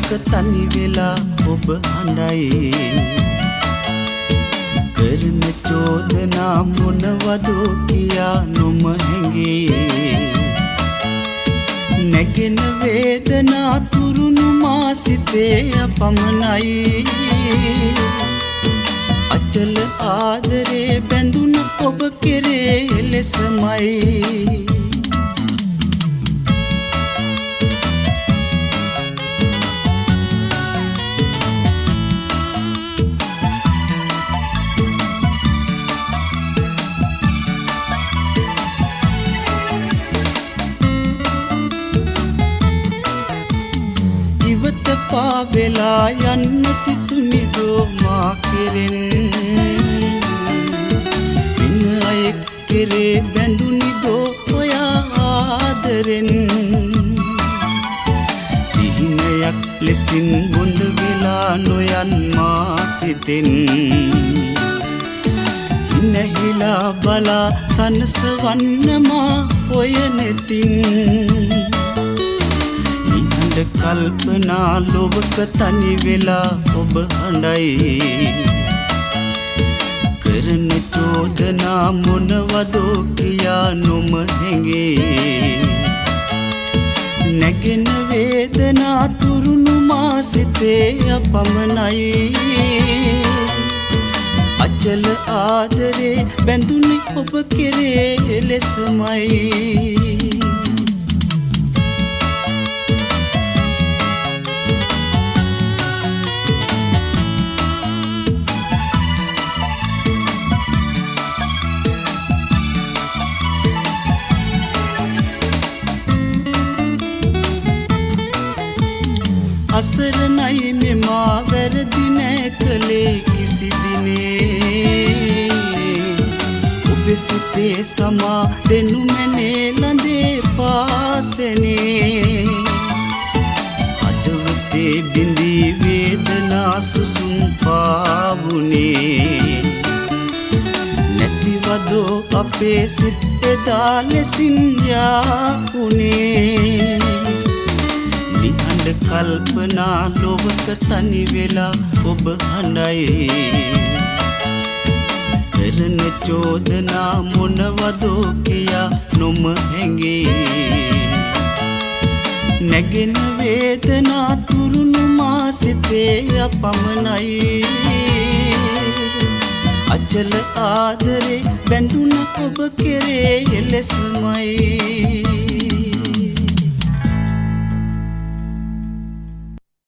තනි වෙලා ඔබ හඬයි කරන චෝදනා මොනවදෝ කියා නොම හැඟේ නැගෙන වේදනා තුරුණු මා සිතේ අපමණයි අචල ආදරේ බැඳුන ඔබ කෙරේ ලෙසමයි පාවෙලා යන්න සිතුනිදෝ මා කෙරෙන් පින අයෙක් කෙරේ බැඳුනිදෝ ඔයා ආදරෙන් සිහිනයක් ලෙසින් බොඳ වෙලා නොයන් මා සිතෙන් හිනහිලා බලා සනසවන්න මා ඔය නෙතින් කල්පනා ලොවක තනි වෙලා ඔබ හඬයි කරන චෝදනා මොනවදෝ කියා නොම හැඟේ නැගෙන වේදනා තුරුණු මා සිතේ අපමණයි අචල ආදරේ බැඳුනි ඔබ කෙරේ ලෙසමයි අසරණයි මෙමා වැරදි නෑ කළේ කිසි දිනේ ඔබ සිතේ සමා දෙනු මැනේ ළඳේ පාසනේ හදවතේ බිඳී වේදනා සුසුම් පාවුනේ නැතිවදෝ අපේ සිත් එදා ලෙසින් යාපුනේ නිහඬ කල්පනා ලොවක තනි වෙලා ඔබ හඬයි කරන චෝදනා මොනවදෝ කියා නොම හැඟේ නැගෙන වේදනා තුරුණු මා සිතේ අපමණයි අචල ආදරේ බැඳුන ඔබ කෙරේ ලෙසමයි